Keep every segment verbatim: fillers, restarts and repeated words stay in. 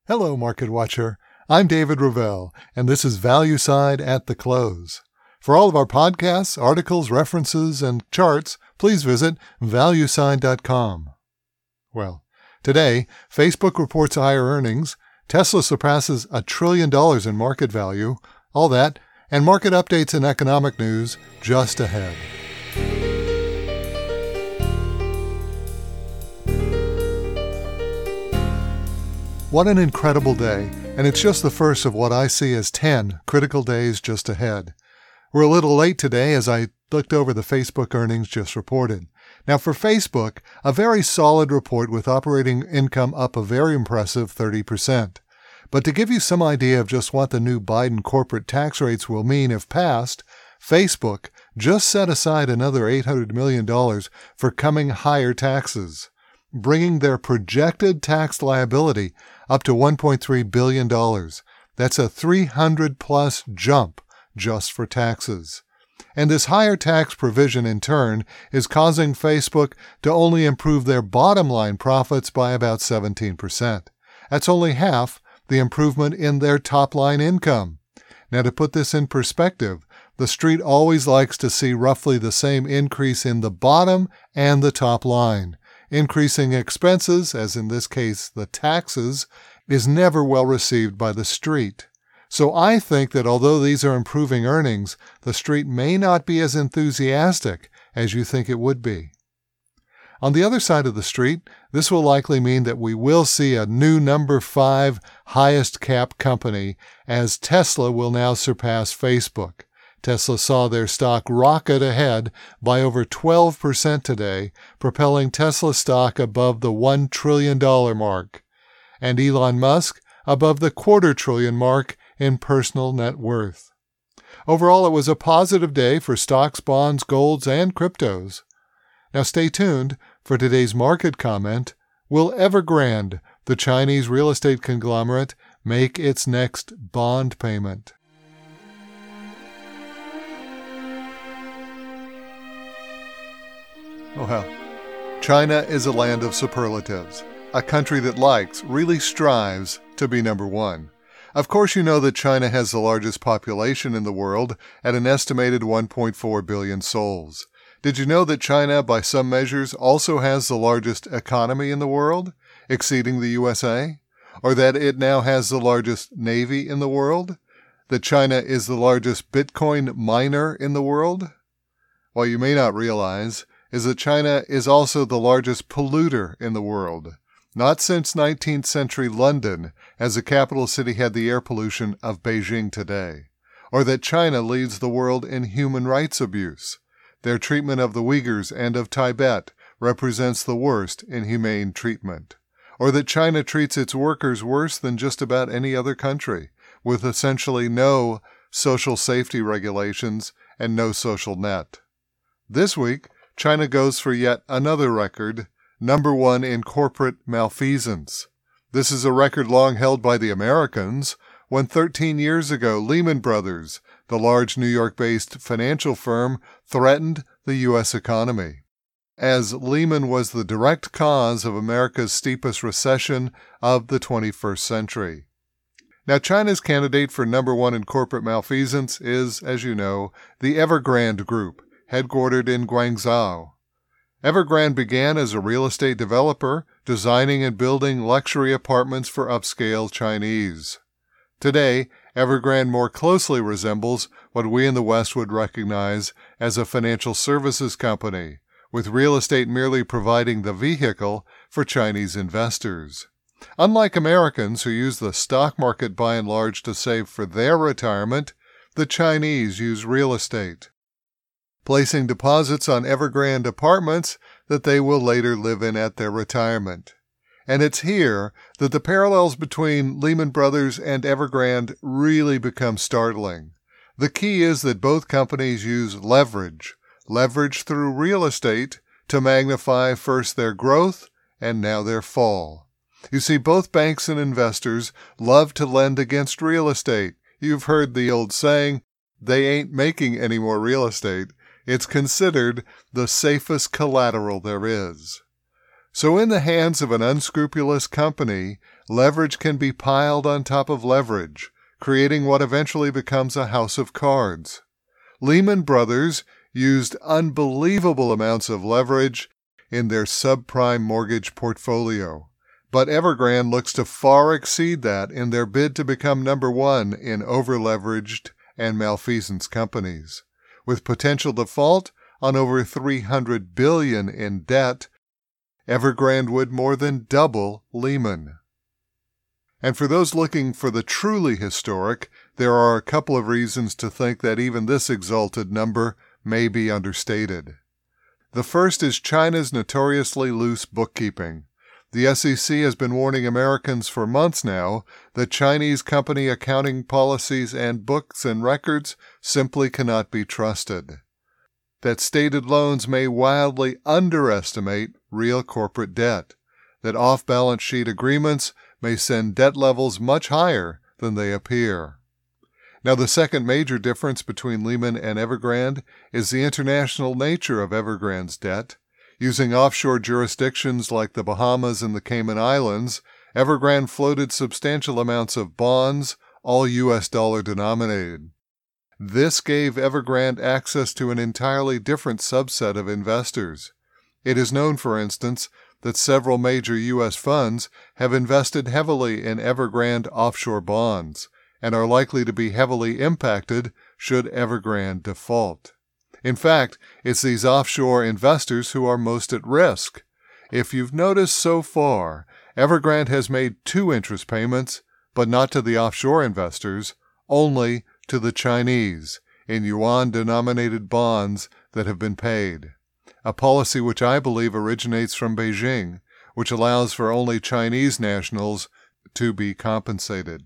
Hello, Market Watcher. I'm David Ravel, and this is ValueSide at the Close. For all of our podcasts, articles, references, and charts, please visit valueside dot com. Well, today, Facebook reports higher earnings, Tesla surpasses a trillion dollars in market value, all that, and market updates and economic news just ahead. What an incredible day, and it's just the first of what I see as ten critical days just ahead. We're a little late today as I looked over the Facebook earnings just reported. Now for Facebook, a very solid report with operating income up a very impressive thirty percent. But to give you some idea of just what the new Biden corporate tax rates will mean if passed, Facebook just set aside another eight hundred million dollars for coming higher taxes, bringing their projected tax liability up to one point three billion dollars. That's a three hundred plus jump just for taxes. And this higher tax provision, in turn, is causing Facebook to only improve their bottom line profits by about seventeen percent. That's only half the improvement in their top line income. Now, to put this in perspective, the street always likes to see roughly the same increase in the bottom and the top line. Increasing expenses, as in this case the taxes, is never well received by the street. So I think that although these are improving earnings, the street may not be as enthusiastic as you think it would be. On the other side of the street, this will likely mean that we will see a new number five highest cap company, as Tesla will now surpass Facebook. Tesla saw their stock rocket ahead by over twelve percent today, propelling Tesla stock above the one trillion dollars mark, and Elon Musk above the quarter trillion mark in personal net worth. Overall, it was a positive day for stocks, bonds, golds, and cryptos. Now stay tuned for today's market comment. Will Evergrande, the Chinese real estate conglomerate, make its next bond payment? Oh, well, China is a land of superlatives, a country that likes, really strives, to be number one. Of course, you know that China has the largest population in the world at an estimated one point four billion souls. Did you know that China, by some measures, also has the largest economy in the world, exceeding the U S A? Or that it now has the largest navy in the world? That China is the largest Bitcoin miner in the world? What you may not realize is that China is also the largest polluter in the world. Not since nineteenth century London has the capital city had the air pollution of Beijing today. Or that China leads the world in human rights abuse. Their treatment of the Uyghurs and of Tibet represents the worst in humane treatment. Or that China treats its workers worse than just about any other country, with essentially no social safety regulations and no social net. This week, China goes for yet another record, number one in corporate malfeasance. This is a record long held by the Americans, when thirteen years ago Lehman Brothers, the large New York-based financial firm, threatened the U S economy, as Lehman was the direct cause of America's steepest recession of the twenty-first century. Now, China's candidate for number one in corporate malfeasance is, as you know, the Evergrande Group, headquartered in Guangzhou. Evergrande began as a real estate developer, designing and building luxury apartments for upscale Chinese. Today, Evergrande more closely resembles what we in the West would recognize as a financial services company, with real estate merely providing the vehicle for Chinese investors. Unlike Americans who use the stock market by and large to save for their retirement, the Chinese use real estate, placing deposits on Evergrande apartments that they will later live in at their retirement. And it's here that the parallels between Lehman Brothers and Evergrande really become startling. The key is that both companies use leverage, leverage through real estate, to magnify first their growth and now their fall. You see, both banks and investors love to lend against real estate. You've heard the old saying, they ain't making any more real estate. It's considered the safest collateral there is. So in the hands of an unscrupulous company, leverage can be piled on top of leverage, creating what eventually becomes a house of cards. Lehman Brothers used unbelievable amounts of leverage in their subprime mortgage portfolio, but Evergrande looks to far exceed that in their bid to become number one in over-leveraged and malfeasance companies. With potential default on over three hundred billion dollars in debt, Evergrande would more than double Lehman. And for those looking for the truly historic, there are a couple of reasons to think that even this exalted number may be understated. The first is China's notoriously loose bookkeeping. The S E C has been warning Americans for months now that Chinese company accounting policies and books and records simply cannot be trusted. That stated loans may wildly underestimate real corporate debt. That off-balance sheet agreements may send debt levels much higher than they appear. Now, the second major difference between Lehman and Evergrande is the international nature of Evergrande's debt. Using offshore jurisdictions like the Bahamas and the Cayman Islands, Evergrande floated substantial amounts of bonds, all U S dollar denominated. This gave Evergrande access to an entirely different subset of investors. It is known, for instance, that several major U S funds have invested heavily in Evergrande offshore bonds and are likely to be heavily impacted should Evergrande default. In fact, it's these offshore investors who are most at risk. If you've noticed so far, Evergrande has made two interest payments, but not to the offshore investors, only to the Chinese, in yuan-denominated bonds that have been paid. A policy which I believe originates from Beijing, which allows for only Chinese nationals to be compensated.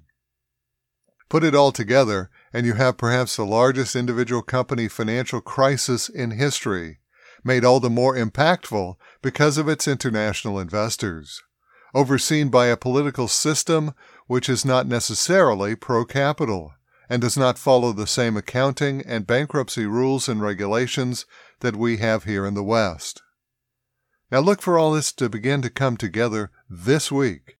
Put it all together, and you have perhaps the largest individual company financial crisis in history, made all the more impactful because of its international investors, overseen by a political system which is not necessarily pro-capital and does not follow the same accounting and bankruptcy rules and regulations that we have here in the West. Now look for all this to begin to come together this week.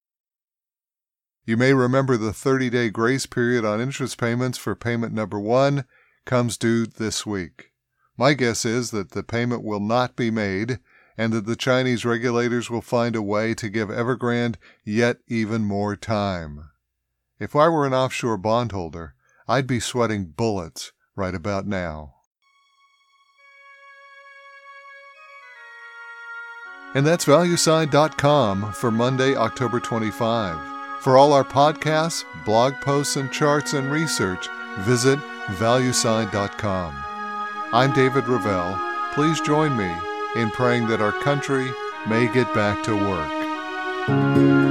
You may remember the thirty-day grace period on interest payments for payment number one comes due this week. My guess is that the payment will not be made and that the Chinese regulators will find a way to give Evergrande yet even more time. If I were an offshore bondholder, I'd be sweating bullets right about now. And that's valueside dot com for Monday, October twenty-fifth. For all our podcasts, blog posts, and charts and research, visit valueside dot com. I'm David Ravel. Please join me in praying that our country may get back to work.